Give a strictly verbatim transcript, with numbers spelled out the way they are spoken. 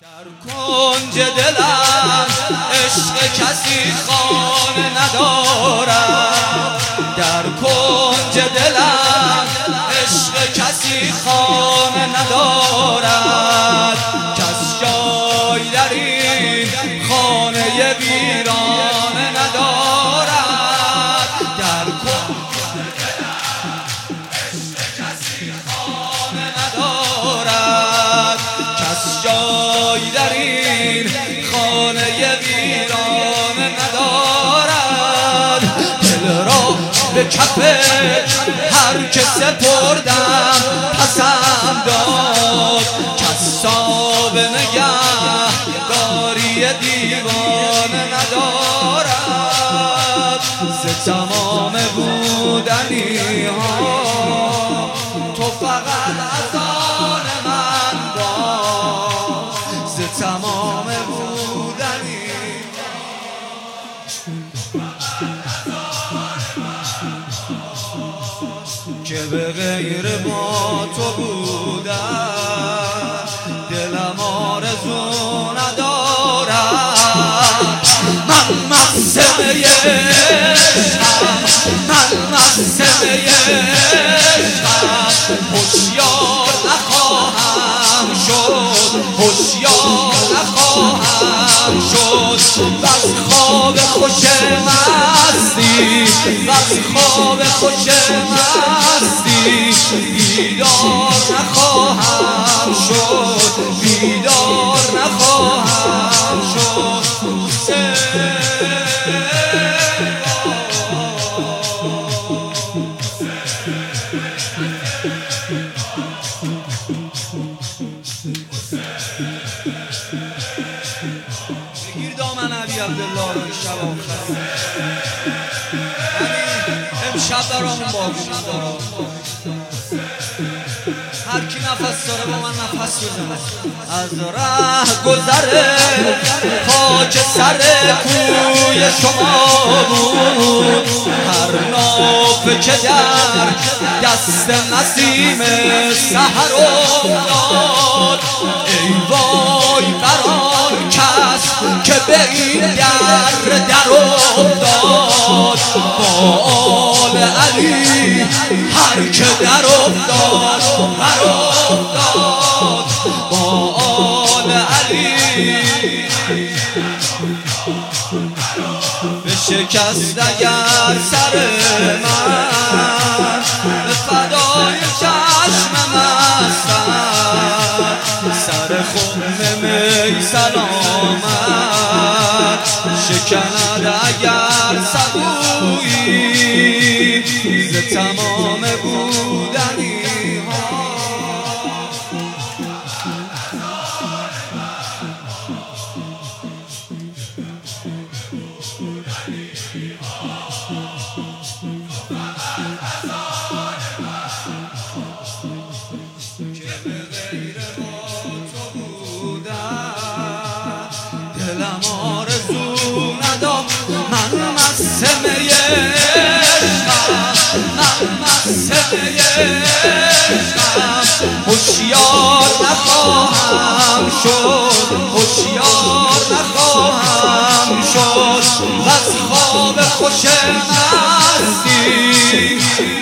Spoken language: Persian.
در کنج دلم عشق کسی خانه ندارد، در کنج دلم عشق کسی خانه ندارد، کس جای در این خانه ویرانه ندارد. در کنج دلم عشق کسی خانه ندارد، کس جای در این خانه ویرانه ندارد. دل را به کف هر که سپردم پسم داد، کس صاحب نگهداری دیوانه ندارد. ز تمام بودنی ها تو فقط از آن من باش، ز تمام بودنی که به غیر با تو بودم دلم آرزو ندارد. من مقصد عشقم، من مقصد عشقم، هوشیار نخواهم شد، هوشیار نخواهم شد. بس خواب خوش مستی، بس خواب خوش مستی، بیدار نخواهم شد، بیدار نخواهم شد. بگیر دامن علی عبدالله رو شب آخر، امشب برامون باقی داره. هر کی نفس داره با من نفس بزنه. از ره گذره خاک سر کوی شما بود، هر نافه که در دست نسیم سحر افتاد. ای وای بر آن کس که به این در در افتاد. با آل علی هر که در افتاد بر افتاد، با آل علی بشکست اگر سر من به فدای چشم مستم. سر خم می سلامت شکند اگر سبویی ز تمام بودنی ها. دلم آرزو نداشت، من مقصد عشقم، من مقصد عشقم، هوشیار نخواهم شد، هوشیار نخواهم شد. بس خواب خوش مستی،